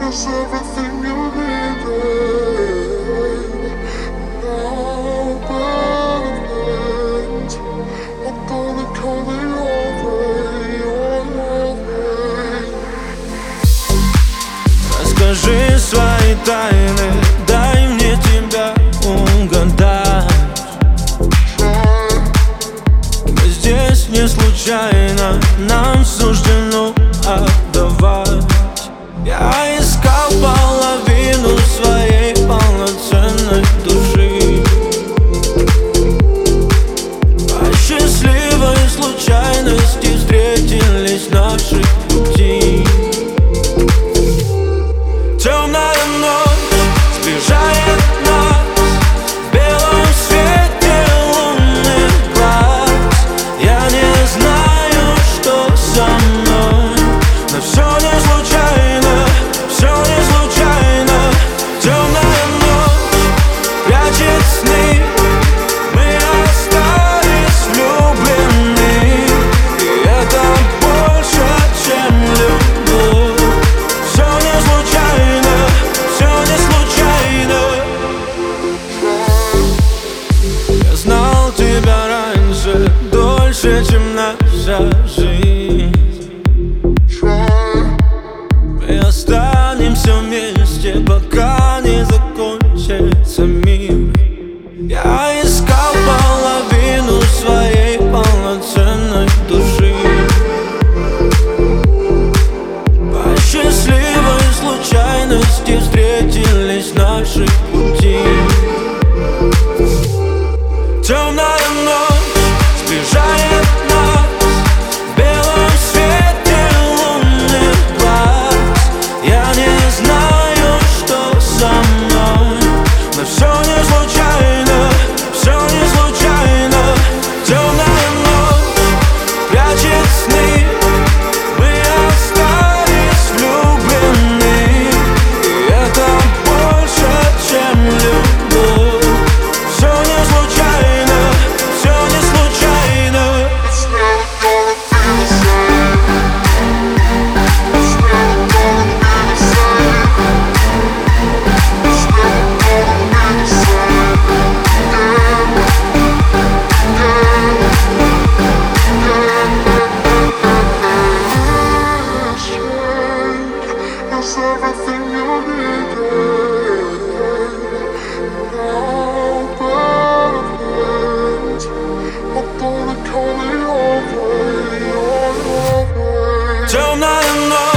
It's everything you needed. Now perfect. I'm gonna call it over. Расскажи свои тайны, дай мне тебя угадать. Мы здесь не случайно, нам суждено отдавать. Я искал половину своей полноценной души. По счастливой случайности встретились наши пути. Темная ночь сближает нас в белом свете лунных глаз. Я не знаю, что со мной, но все не случайно, все не случайно. Темная ночь прячет сны, мы остались влюблены, и это больше, чем любовь. Все не случайно, все не случайно. Я знал тебя раньше, дольше, чем наша жизнь. Мы останемся вместе, пока не закончится мир. Я искал половину своей полноценной души. По счастливой случайности встретились наши пути. Темная ночь сближает нас в белом свете лунных глаз. Я не знаю, что со мной, но все не случайно, все не случайно. Темная ночь прячет сны, мы остались влюблены, и это больше, чем любовь. Все не случайно, все не случайно. It's never gonna be the same. It's never gonna be the same. It's never gonna be the same. It's everything you needed. Now perfect. I'm gonna call it over. Темная ночь